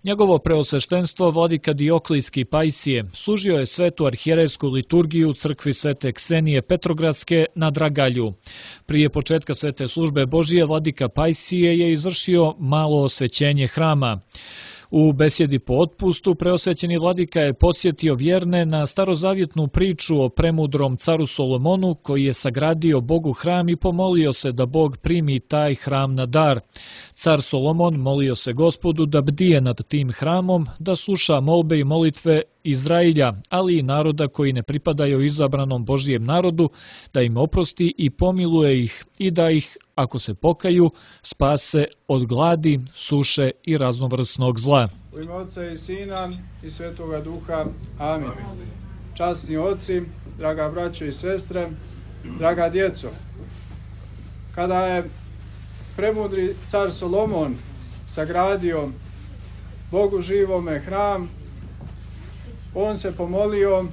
Njegovo preosveštenstvo vladika Dioklijski Pajsije služio je svetu arhijerejsku liturgiju u crkvi Svete Ksenije Petrogradske na Dragalju. Prije početka svete službe Božije vladika Pajsije je izvršio malo osvećenje hrama. U besjedi po otpustu preosvećeni vladika je podsjetio vjerne na starozavjetnu priču o premudrom caru Solomonu koji je sagradio Bogu hram i pomolio se da Bog primi taj hram na dar. Car Solomon molio se Gospodu da bdije nad tim hramom, da sluša molbe i molitve Izrailja, ali i naroda koji ne pripadaju izabranom Božijem narodu, da im oprosti i pomiluje ih i da ih, ako se pokaju, spase od gladi, suše i raznovrsnog zla. U ime Otca i Sina i Svetoga Duha. Amin. Časni oci, draga braćo i sestre, draga djeco, kada je premudri car Solomon sagradio Bogu živome hram, on se pomolio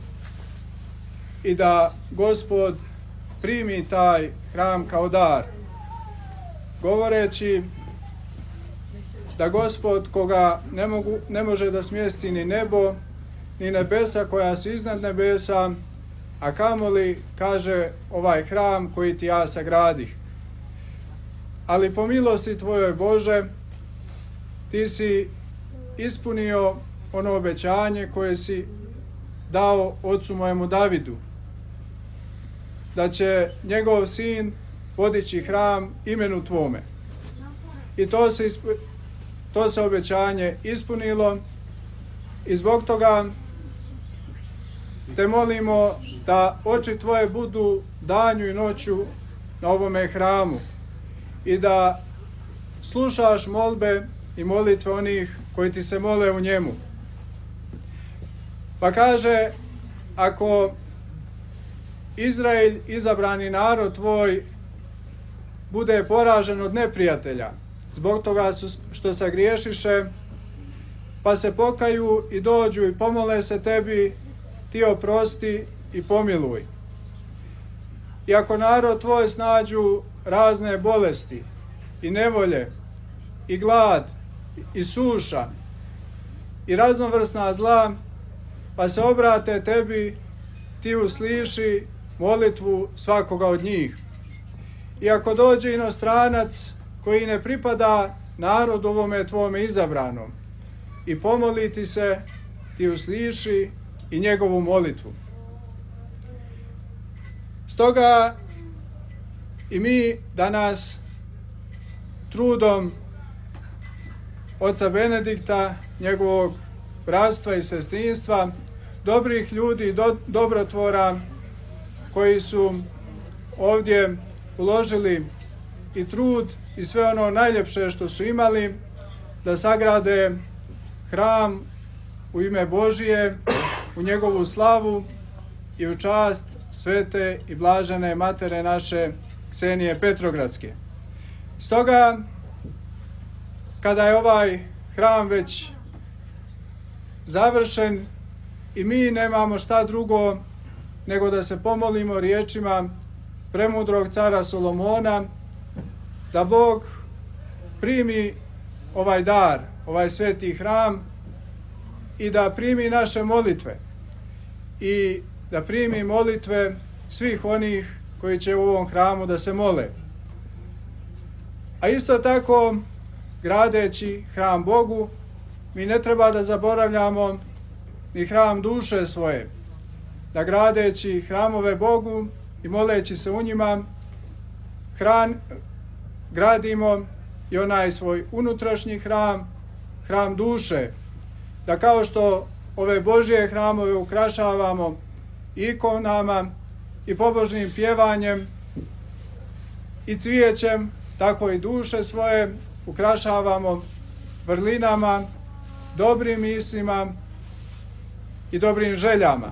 i da Gospod primi taj hram kao dar, govoreći da Gospod, koga ne može da smjesti ni nebo, ni nebesa koja su iznad nebesa, a kamoli, kaže, ovaj hram koji ti ja sagradih. Ali po milosti tvojoj, Bože, ti si ispunio ono obećanje koje si dao ocu mojemu Davidu, da će njegov sin podići hram imenu tvome. I to se obećanje ispunilo i zbog toga te molimo da oči tvoje budu danju i noću na ovome hramu i da slušaš molbe i molitve onih koji ti se mole u njemu. Pa kaže, ako Izrael, izabrani narod tvoj, bude poražen od neprijatelja, zbog toga što sagriješiše, pa se pokaju i dođu i pomole se tebi, ti oprosti i pomiluj. I ako narod tvoj snađu razne bolesti i nevolje i glad i suša i raznovrsna zla, pa se obrate tebi, ti usliši molitvu svakoga od njih. I ako dođe inostranac koji ne pripada narodu ovome tvome izabranom i pomoli ti se, ti usliši i njegovu molitvu. Stoga i mi danas trudom oca Benedikta, njegovog bratstva i sestrinstva, dobrih ljudi, dobrotvora koji su ovdje uložili i trud i sve ono najljepše što su imali da sagrade hram u ime Božije, u njegovu slavu i u čast svete i blažene matere naše Ksenije Petrogradske. Stoga, kada je ovaj hram već završen, i mi nemamo šta drugo nego da se pomolimo riječima premudrog cara Solomona, da Bog primi ovaj dar, ovaj sveti hram i da primi naše molitve i da primi molitve svih onih koji će u ovom hramu da se mole. A isto tako, gradeći hram Bogu, mi ne treba da zaboravljamo ni hram duše svoje, da gradeći hramove Bogu i moleći se u njima, gradimo i onaj svoj unutrašnji hram, hram duše, da kao što ove Božje hramove ukrašavamo ikonama i pobožnim pjevanjem i cvijećem, tako i duše svoje ukrašavamo vrlinama, dobrim mislima i dobrim željama.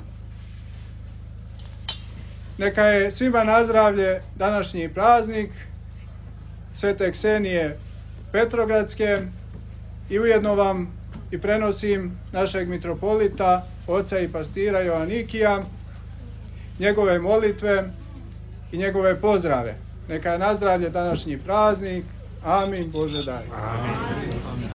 Neka je svima na zdravlje današnji praznik Svete Ksenije Petrogradske i ujedno vam i prenosim našeg mitropolita, oca i pastira Joanikija, njegove molitve i njegove pozdrave. Neka je na zdravlje današnji praznik. Amin. Bože daj. Amin.